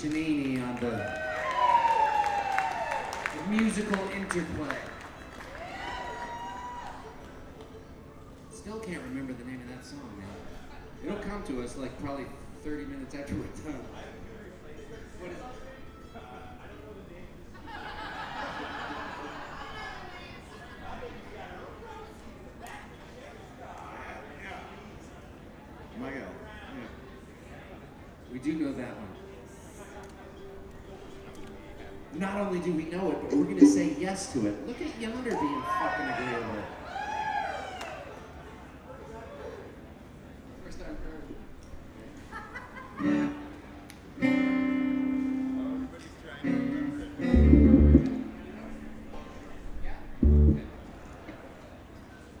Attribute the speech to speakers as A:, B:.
A: Shanini on the musical interplay. Still can't remember the name of that song, man. It'll come to us like probably 30 minutes after we're done. What is it? Miguel. Yeah. We do know that one. Not only do we know it, but we're gonna say yes to it. Look at Yonder being fucking agreeable. First time heard. Yeah. Oh, everybody's trying.